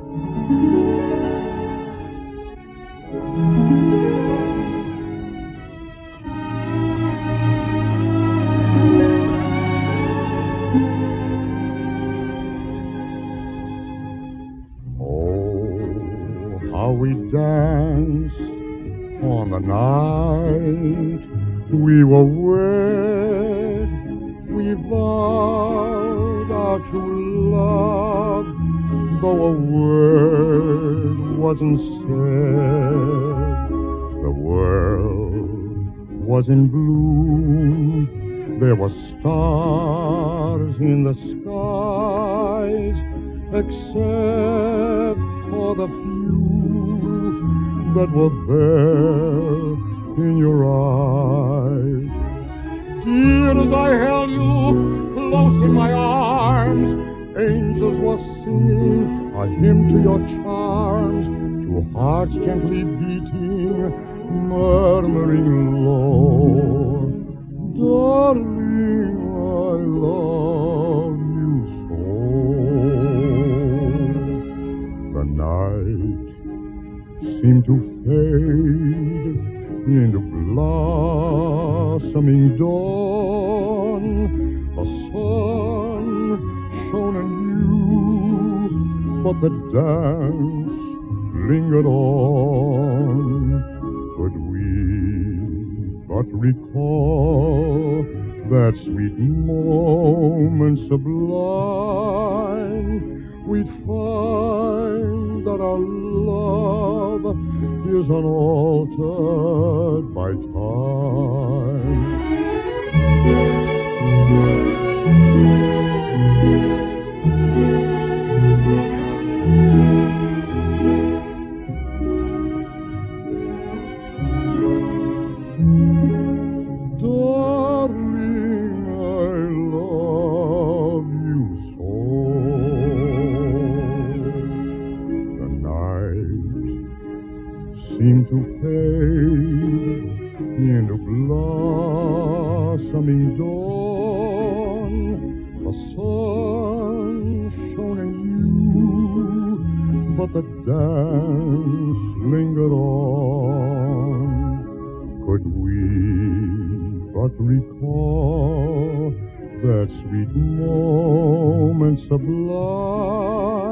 How we danced on the night we were wed. We vowed our true love, though a word wasn't said. The world was in bloom. There were stars in the skies, except for the few that were there in your eyes. Dear, as I held you close in my arms, angels were singing a hymn to your charms, two hearts gently beating, murmuring low, darling, I love you so. The night seemed to fade into blossoming dawn. The sun shone anew, but the dance lingered on. Could we but recall that sweet moment sublime, we'd find that our love is unaltered by time. Darling, I love you so. The night seemed to fade into blossoming dawn. The sun shone anew, but the dance lingered on. Could we but recall that sweet moment sublime,